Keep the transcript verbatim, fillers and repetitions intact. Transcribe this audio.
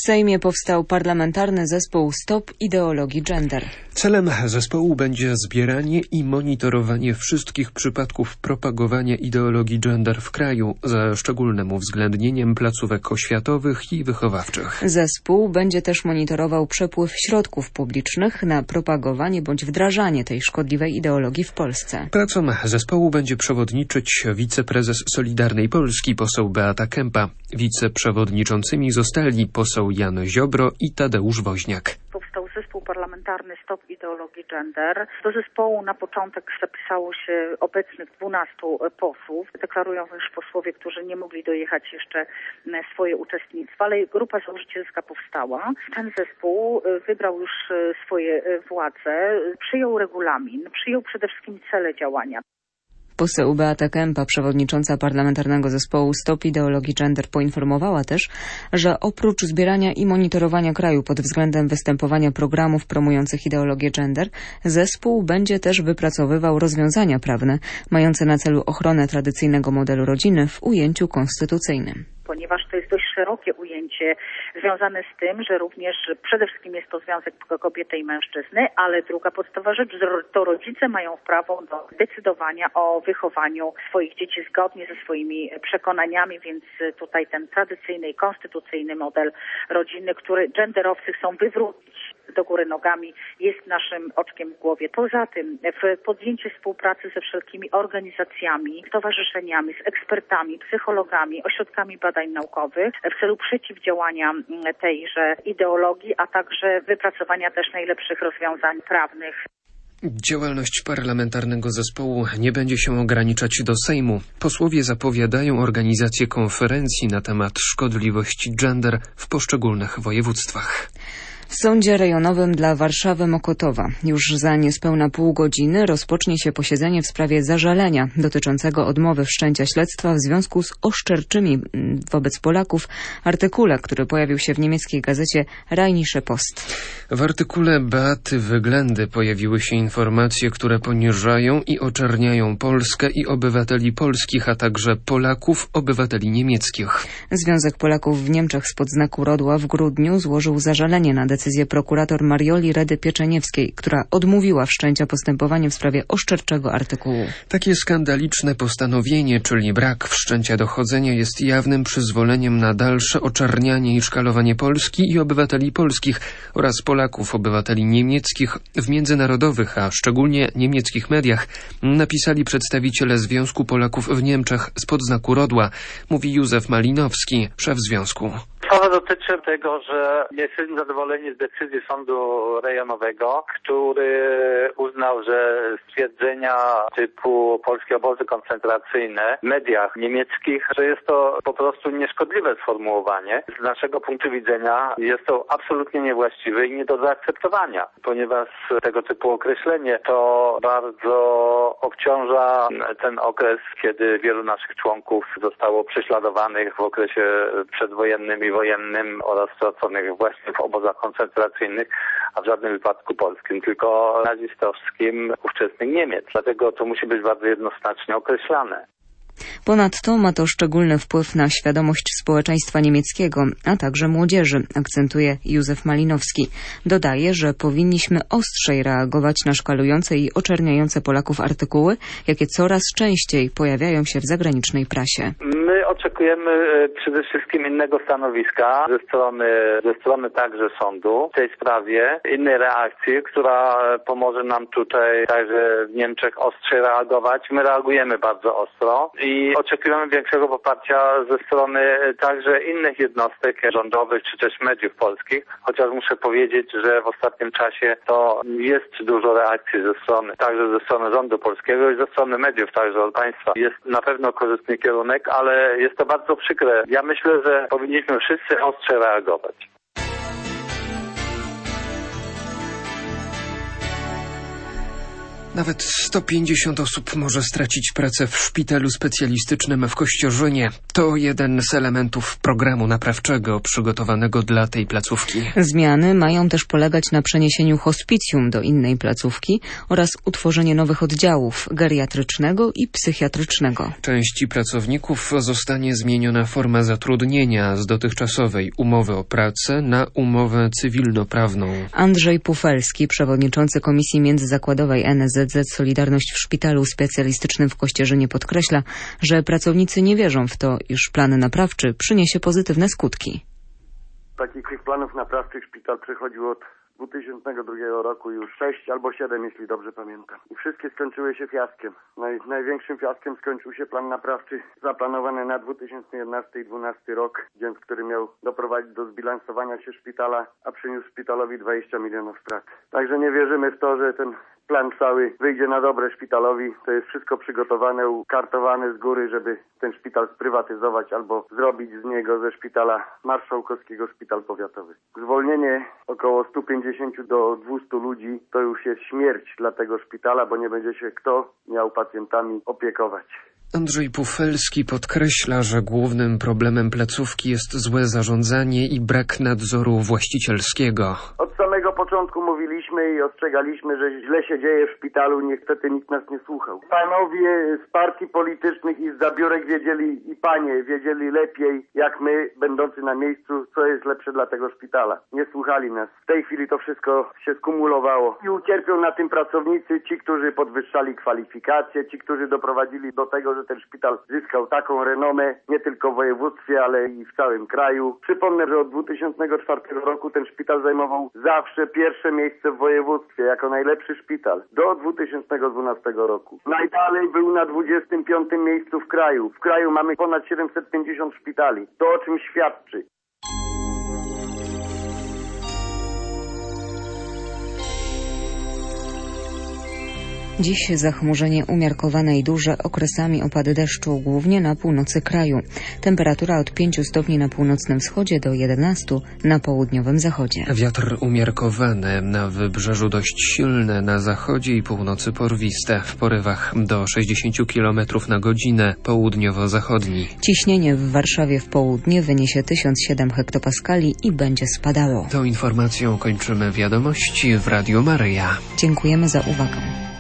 Sejmie powstał Parlamentarny Zespół Stop Ideologii Gender. Celem zespołu będzie zbieranie i monitorowanie wszystkich przypadków propagowania ideologii gender w kraju, ze szczególnym uwzględnieniem placówek oświatowych i wychowawczych. Zespół będzie też monitorował przepływ środków publicznych na propagowanie bądź wdrażanie tej szkodliwej ideologii w Polsce. Pracom zespołu będzie przewodniczyć wiceprezes Solidarnej Polski poseł Beata Kempa. Wiceprzewodniczącymi zostali poseł Jan Ziobro i Tadeusz Woźniak. Powstał zespół parlamentarny Stop Ideologii Gender. Do zespołu na początek zapisało się obecnych dwunastu posłów. Deklarują już posłowie, którzy nie mogli dojechać jeszcze swoje uczestnictwo, ale grupa założycielska powstała. Ten zespół wybrał już swoje władze, przyjął regulamin, przyjął przede wszystkim cele działania. Poseł Beata Kempa, przewodnicząca Parlamentarnego Zespołu Stop Ideologii Gender, poinformowała też, że oprócz zbierania i monitorowania kraju pod względem występowania programów promujących ideologię gender, zespół będzie też wypracowywał rozwiązania prawne mające na celu ochronę tradycyjnego modelu rodziny w ujęciu konstytucyjnym. Ponieważ to jest dość szerokie ujęcie związane z tym, że również przede wszystkim jest to związek kobiety i mężczyzny, ale druga podstawowa rzecz, że to rodzice mają prawo do decydowania o wychowaniu swoich dzieci zgodnie ze swoimi przekonaniami, więc tutaj ten tradycyjny i konstytucyjny model rodziny, który genderowcy chcą wywrócić do góry nogami, jest naszym oczkiem w głowie. Poza tym w podjęcie współpracy ze wszelkimi organizacjami, stowarzyszeniami, z ekspertami, psychologami, ośrodkami badań naukowych w celu przeciwdziałania tejże ideologii, a także wypracowania też najlepszych rozwiązań prawnych. Działalność parlamentarnego zespołu nie będzie się ograniczać do Sejmu. Posłowie zapowiadają organizację konferencji na temat szkodliwości gender w poszczególnych województwach. W Sądzie Rejonowym dla Warszawy Mokotowa już za niespełna pół godziny rozpocznie się posiedzenie w sprawie zażalenia dotyczącego odmowy wszczęcia śledztwa w związku z oszczerczymi wobec Polaków artykule, który pojawił się w niemieckiej gazecie Rheinische Post. W artykule Beaty Wyględy pojawiły się informacje, które poniżają i oczerniają Polskę i obywateli polskich, a także Polaków, obywateli niemieckich. Związek Polaków w Niemczech spod znaku Rodła w grudniu złożył zażalenie na decyzję prokurator Marioli Redy Pieczeniewskiej, która odmówiła wszczęcia postępowania w sprawie oszczerczego artykułu. Takie skandaliczne postanowienie, czyli brak wszczęcia dochodzenia, jest jawnym przyzwoleniem na dalsze oczernianie i szkalowanie Polski i obywateli polskich oraz Polaków, obywateli niemieckich w międzynarodowych, a szczególnie niemieckich mediach, napisali przedstawiciele Związku Polaków w Niemczech spod znaku Rodła, mówi Józef Malinowski, szef związku. Sprawa dotyczy tego, że nie jesteśmy zadowoleni z decyzji sądu rejonowego, który uznał, że stwierdzenia typu polskie obozy koncentracyjne w mediach niemieckich, że jest to po prostu nieszkodliwe sformułowanie. Z naszego punktu widzenia jest to absolutnie niewłaściwe i nie do zaakceptowania, ponieważ tego typu określenie to bardzo obciąża ten okres, kiedy wielu naszych członków zostało prześladowanych w okresie przedwojennym i wojennym oraz straconych właśnie w obozach koncentracyjnych, a w żadnym wypadku polskim, tylko nazistowskim ówczesnych Niemiec. Dlatego to musi być bardzo jednoznacznie określane. Ponadto ma to szczególny wpływ na świadomość społeczeństwa niemieckiego, a także młodzieży, akcentuje Józef Malinowski. Dodaje, że powinniśmy ostrzej reagować na szkalujące i oczerniające Polaków artykuły, jakie coraz częściej pojawiają się w zagranicznej prasie. My oczekujemy przede wszystkim innego stanowiska ze strony, ze strony także sądu w tej sprawie, innej reakcji, która pomoże nam tutaj także w Niemczech ostrzej reagować. My reagujemy bardzo ostro i oczekujemy większego poparcia ze strony także innych jednostek rządowych czy też mediów polskich, chociaż muszę powiedzieć, że w ostatnim czasie to jest dużo reakcji ze strony, także ze strony rządu polskiego i ze strony mediów także od państwa. Jest na pewno korzystny kierunek, ale jest to bardzo przykre. Ja myślę, że powinniśmy wszyscy ostrzej reagować. Nawet sto pięćdziesiąt osób może stracić pracę w szpitalu specjalistycznym w Kościerzynie. To jeden z elementów programu naprawczego przygotowanego dla tej placówki. Zmiany mają też polegać na przeniesieniu hospicjum do innej placówki oraz utworzenie nowych oddziałów geriatrycznego i psychiatrycznego. Części pracowników zostanie zmieniona forma zatrudnienia z dotychczasowej umowy o pracę na umowę cywilnoprawną. Andrzej Pufelski, przewodniczący Komisji Międzyzakładowej N S Z Z Solidarność w Szpitalu Specjalistycznym w Kościerzynie podkreśla, że pracownicy nie wierzą w to, iż plan naprawczy przyniesie pozytywne skutki. Takich tych planów naprawczych szpital przechodził od dwa tysiące drugiego roku już sześć albo siedem, jeśli dobrze pamiętam. I wszystkie skończyły się fiaskiem. Naj, największym fiaskiem skończył się plan naprawczy zaplanowany na dwa tysiące jedenasty i dwa tysiące dwunasty rok, dzień, który miał doprowadzić do zbilansowania się szpitala, a przyniósł szpitalowi dwadzieścia milionów strat. Także nie wierzymy w to, że ten plan cały wyjdzie na dobre szpitalowi. To jest wszystko przygotowane, ukartowane z góry, żeby ten szpital sprywatyzować albo zrobić z niego ze szpitala marszałkowskiego szpital powiatowy. Zwolnienie około sto pięćdziesiąt do dwustu ludzi to już jest śmierć dla tego szpitala, bo nie będzie się kto miał pacjentami opiekować. Andrzej Pufelski podkreśla, że głównym problemem placówki jest złe zarządzanie i brak nadzoru właścicielskiego. Od samego początku mówiliśmy i ostrzegaliśmy, że źle się dzieje w szpitalu, niestety nikt nas nie słuchał. Panowie z partii politycznych i z zabiórek wiedzieli, i panie wiedzieli lepiej, jak my, będący na miejscu, co jest lepsze dla tego szpitala. Nie słuchali nas. W tej chwili to wszystko się skumulowało. I ucierpią na tym pracownicy, ci, którzy podwyższali kwalifikacje, ci, którzy doprowadzili do tego, że ten szpital zyskał taką renomę, nie tylko w województwie, ale i w całym kraju. Przypomnę, że od dwa tysiące czwartego roku ten szpital zajmował zawsze pierwsze miejsce w województwie jako najlepszy szpital do dwa tysiące dwunastego roku. Najdalej był na dwudziestym piątym miejscu w kraju. W kraju mamy ponad siedemset pięćdziesiąt szpitali. To o czym świadczy. Dziś zachmurzenie umiarkowane i duże, okresami opady deszczu, głównie na północy kraju. Temperatura od pięciu stopni na północnym wschodzie do jedenastu na południowym zachodzie. Wiatr umiarkowany, na wybrzeżu dość silny, na zachodzie i północy porwiste, w porywach do sześćdziesięciu kilometrów na godzinę, południowo-zachodni. Ciśnienie w Warszawie w południe wyniesie tysiąc siedem hektopaskali i będzie spadało. Tą informacją kończymy wiadomości w Radiu Maryja. Dziękujemy za uwagę.